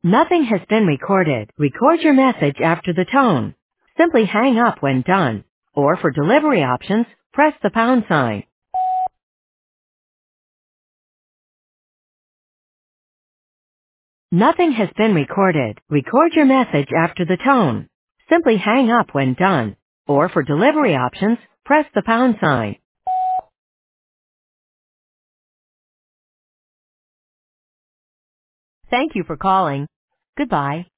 Nothing has been recorded. Record your message after the tone. Simply hang up when done. Or for delivery options, press the pound sign. Nothing has been recorded. Record your message after the tone. Simply hang up when done. Or for delivery options, press the pound sign. Thank you for calling. Goodbye.